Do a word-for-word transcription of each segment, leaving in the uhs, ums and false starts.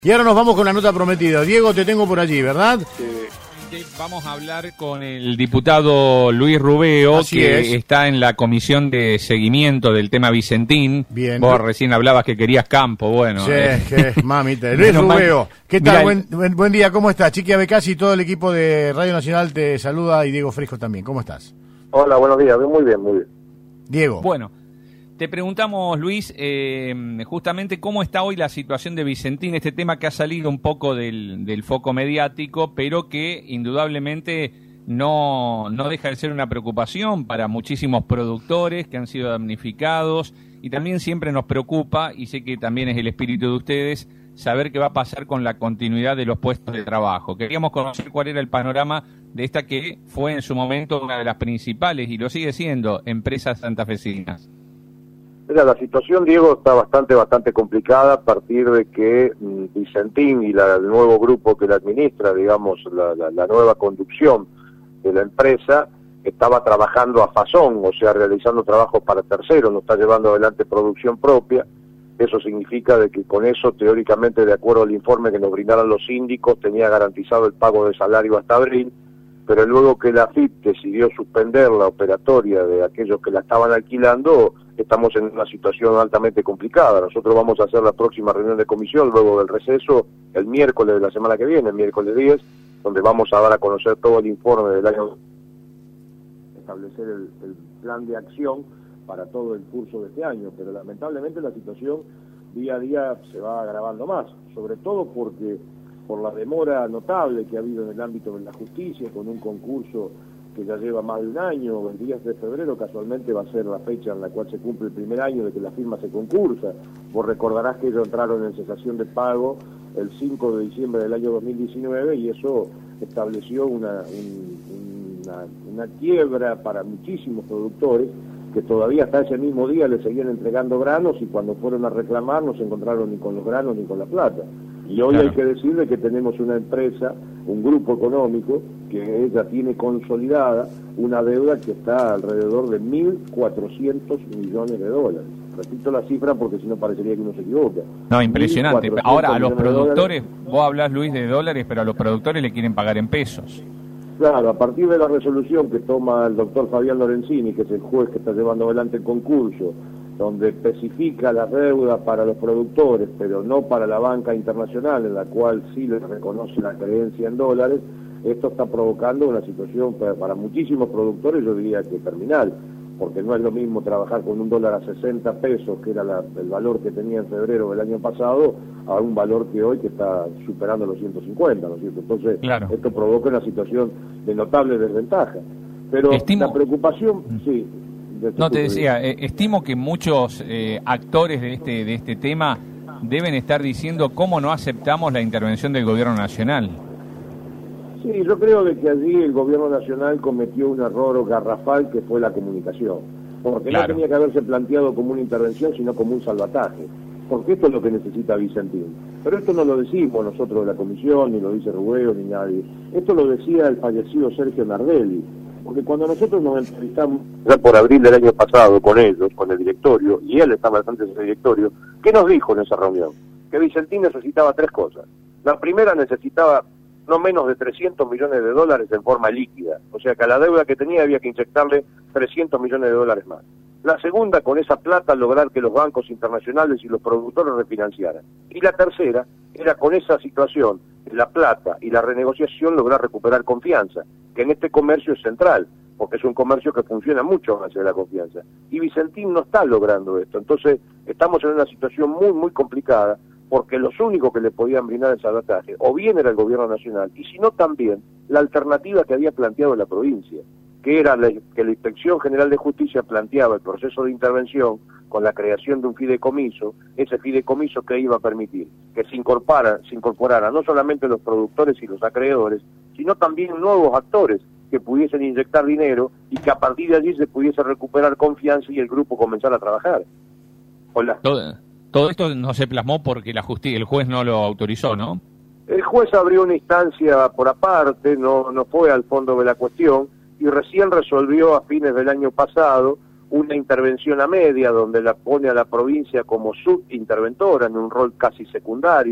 Y ahora nos vamos con la nota prometida. Diego, te tengo por allí, ¿verdad? Sí. Vamos a hablar con el diputado Luis Rubeo, Así que es. está en la comisión de seguimiento del tema Vicentín. Bien. Vos recién hablabas que querías campo, bueno. Sí, eh. que mamita. Luis Menos mal- Rubeo, ¿qué tal? Mirá, Buen, buen, buen día, ¿cómo estás? Chiqui Abecasi y todo el equipo de Radio Nacional te saluda, y Diego Fresco también. ¿Cómo estás? Hola, buenos días. Muy bien, muy bien. Diego. Bueno, te preguntamos, Luis, eh, justamente cómo está hoy la situación de Vicentín, este tema que ha salido un poco del, del foco mediático, pero que indudablemente no, no deja de ser una preocupación para muchísimos productores que han sido damnificados, y también siempre nos preocupa, y sé que también es el espíritu de ustedes, saber qué va a pasar con la continuidad de los puestos de trabajo. Queríamos conocer cuál era el panorama de esta que fue en su momento una de las principales, y lo sigue siendo, empresas santafesinas. Mira, la situación, Diego, está bastante, bastante complicada a partir de que mm, Vicentín y la, el nuevo grupo que la administra, digamos, la, la, la nueva conducción de la empresa, estaba trabajando a fazón, o sea, realizando trabajos para terceros, no está llevando adelante producción propia. Eso significa de que con eso, teóricamente, de acuerdo al informe que nos brindaron los síndicos, tenía garantizado el pago de salario hasta abril, pero luego que la A F I P decidió suspender la operatoria de aquellos que la estaban alquilando, estamos en una situación altamente complicada. Nosotros vamos a hacer la próxima reunión de comisión luego del receso el miércoles de la semana que viene, el miércoles diez, donde vamos a dar a conocer todo el informe del año, establecer el, el plan de acción para todo el curso de este año, pero lamentablemente la situación día a día se va agravando más, sobre todo porque por la demora notable que ha habido en el ámbito de la justicia, con un concurso que ya lleva más de un año. El diez de febrero casualmente va a ser la fecha en la cual se cumple el primer año de que la firma se concursa. Vos recordarás que ellos entraron en cesación de pago el cinco de diciembre del año dos mil diecinueve, y eso estableció una, un, una, una quiebra para muchísimos productores que todavía hasta ese mismo día le seguían entregando granos, y cuando fueron a reclamar no se encontraron ni con los granos ni con la plata. Y hoy Claro. Hay que decirle que tenemos una empresa, un grupo económico, que ella tiene consolidada una deuda que está alrededor de mil cuatrocientos millones de dólares. Repito la cifra porque si no parecería que uno se equivoca. No, impresionante. mil cuatrocientos Ahora, a los millones de productores, dólares. vos hablás, Luis, de dólares, pero a los productores le quieren pagar en pesos. Claro, a partir de la resolución que toma el doctor Fabián Lorenzini, que es el juez que está llevando adelante el concurso, donde especifica las deudas para los productores, pero no para la banca internacional, en la cual sí les reconoce la creencia en dólares, esto está provocando una situación para, para muchísimos productores, yo diría que terminal, porque no es lo mismo trabajar con un dólar a sesenta pesos, que era la, el valor que tenía en febrero del año pasado, a un valor que hoy que está superando los ciento cincuenta, ¿no es cierto? Entonces, Claro. esto provoca una situación de notable desventaja. Pero Estimo- la preocupación, sí. No, te decía, eh, estimo que muchos eh, actores de este, de este tema deben estar diciendo cómo no aceptamos la intervención del gobierno nacional. Sí, yo creo de que allí el gobierno nacional cometió un error garrafal, que fue la comunicación, porque Claro. no tenía que haberse planteado como una intervención, sino como un salvataje, porque esto es lo que necesita Vicentín. Pero esto no lo decimos nosotros de la comisión, ni lo dice Rubeo, ni nadie. Esto lo decía el fallecido Sergio Nardelli, porque cuando nosotros nos entrevistamos ya por abril del año pasado con ellos, con el directorio, y él estaba antes de ese directorio, ¿qué nos dijo en esa reunión? Que Vicentín necesitaba tres cosas. La primera, necesitaba no menos de trescientos millones de dólares en forma líquida, o sea que a la deuda que tenía había que inyectarle trescientos millones de dólares más. La segunda, con esa plata lograr que los bancos internacionales y los productores refinanciaran. Y la tercera era, con esa situación, la plata y la renegociación, lograr recuperar confianza, que en este comercio es central, porque es un comercio que funciona mucho más de la confianza. Y Vicentín no está logrando esto, entonces estamos en una situación muy, muy complicada, porque los únicos que le podían brindar el salvataje, o bien era el gobierno nacional, y si no también la alternativa que había planteado la provincia, que era la, que la Inspección General de Justicia planteaba el proceso de intervención con la creación de un fideicomiso, ese fideicomiso que iba a permitir que se incorporara, se incorporara no solamente los productores y los acreedores, sino también nuevos actores que pudiesen inyectar dinero y que a partir de allí se pudiese recuperar confianza y el grupo comenzara a trabajar. Hola. Todo, todo esto no se plasmó porque la justicia, el juez no lo autorizó, ¿no? El juez abrió una instancia por aparte, no, no fue al fondo de la cuestión, y recién resolvió a fines del año pasado una intervención a media, donde la pone a la provincia como subinterventora en un rol casi secundario,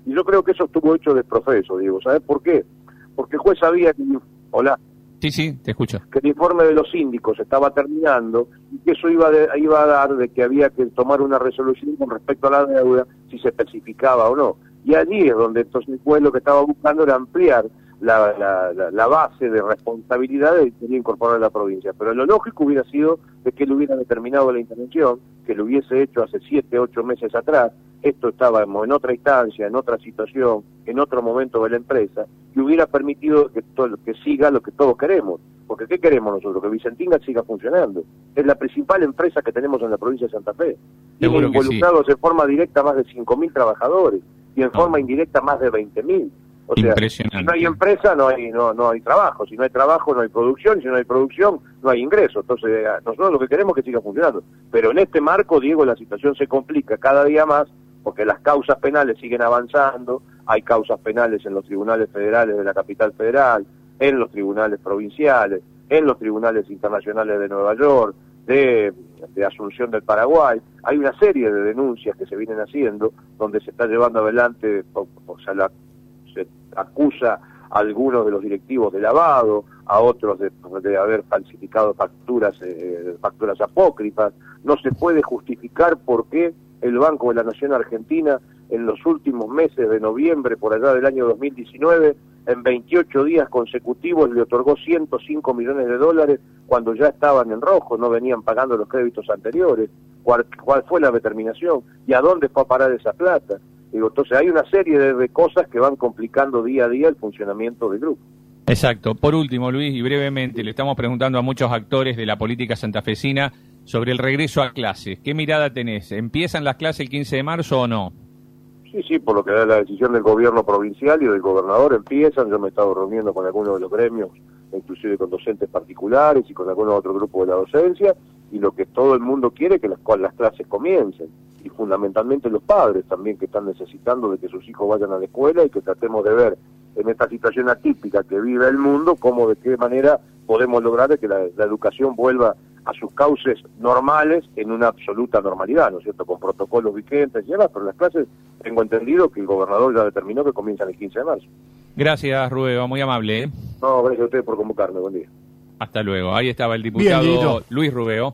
Y yo creo que eso estuvo hecho de profeso, Diego. ¿Sabes por qué? Porque el juez sabía que... Hola. Sí, sí, te escucho. Que el informe de los síndicos estaba terminando y que eso iba, de, iba a dar de que había que tomar una resolución con respecto a la deuda, si se especificaba o no. Y allí es donde entonces el juez lo que estaba buscando era ampliar la, la, la, la base de responsabilidades que quería incorporar a la provincia. Pero lo lógico hubiera sido de que él hubiera determinado la intervención, que lo hubiese hecho hace siete, ocho meses atrás. Esto estábamos en otra instancia, en otra situación, en otro momento de la empresa, y hubiera permitido que, todo, que siga lo que todos queremos. Porque ¿qué queremos nosotros? Que Vicentinga siga funcionando. Es la principal empresa que tenemos en la provincia de Santa Fe. Tiene involucrados sí. en forma directa más de cinco mil trabajadores y en no. forma indirecta más de veinte mil. O sea, si no hay empresa, no hay no no hay trabajo. Si no hay trabajo, no hay producción. Si no hay producción, no hay ingreso. Entonces, nosotros lo que queremos es que siga funcionando. Pero en este marco, Diego, la situación se complica cada día más porque las causas penales siguen avanzando. Hay causas penales en los tribunales federales de la capital federal, en los tribunales provinciales, en los tribunales internacionales de Nueva York, de, de Asunción del Paraguay. Hay una serie de denuncias que se vienen haciendo donde se está llevando adelante, o, o sea, la, se acusa a algunos de los directivos de lavado, a otros de, de haber falsificado facturas, eh, facturas apócrifas. No se puede justificar por qué el Banco de la Nación Argentina en los últimos meses de noviembre, por allá del año dos mil diecinueve, en veintiocho días consecutivos le otorgó ciento cinco millones de dólares cuando ya estaban en rojo, no venían pagando los créditos anteriores. ¿Cuál, cuál fue la determinación? ¿Y a dónde fue a parar esa plata? Digo, entonces hay una serie de, de cosas que van complicando día a día el funcionamiento del grupo. Exacto. Por último, Luis, y brevemente, le estamos preguntando a muchos actores de la política santafesina sobre el regreso a clases. ¿Qué mirada tenés? ¿Empiezan las clases el quince de marzo o no? Sí, sí, por lo que da la decisión del gobierno provincial y del gobernador empiezan. Yo me he estado reuniendo con algunos de los gremios, inclusive con docentes particulares y con algunos otros grupos de la docencia, y lo que todo el mundo quiere es que las, las clases comiencen, y fundamentalmente los padres también, que están necesitando de que sus hijos vayan a la escuela, y que tratemos de ver en esta situación atípica que vive el mundo, cómo de qué manera podemos lograr de que la, la educación vuelva a sus cauces normales en una absoluta normalidad, ¿no es cierto?, con protocolos vigentes y demás, pero las clases, tengo entendido que el gobernador ya determinó que comienzan el quince de marzo. Gracias, Rubeo, muy amable. ¿eh? No, gracias a ustedes por convocarme, buen día. Hasta luego. Ahí estaba el diputado Bien, Luis Rubeo.